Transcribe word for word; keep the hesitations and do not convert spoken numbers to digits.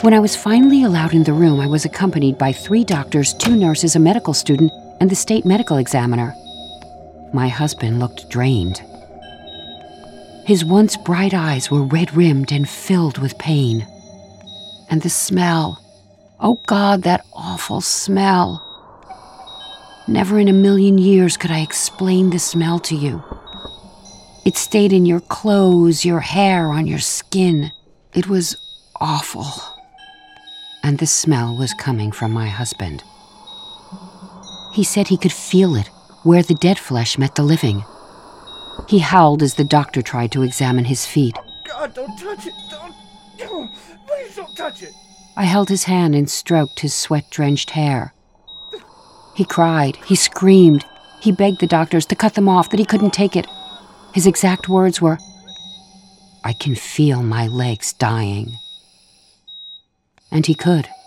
When I was finally allowed in the room, I was accompanied by three doctors, two nurses, a medical student, and the state medical examiner. My husband looked drained. His once bright eyes were red-rimmed and filled with pain. And the smell, oh God, that awful smell. Never in a million years could I explain the smell to you. It stayed in your clothes, your hair, on your skin. It was awful. And the smell was coming from my husband. He said he could feel it, where the dead flesh met the living. He howled as the doctor tried to examine his feet. God, don't touch it! Don't! Oh, please don't touch it! I held his hand and stroked his sweat-drenched hair. He cried, he screamed, he begged the doctors to cut them off, that he couldn't take it. His exact words were, "I can feel my legs dying." And he could.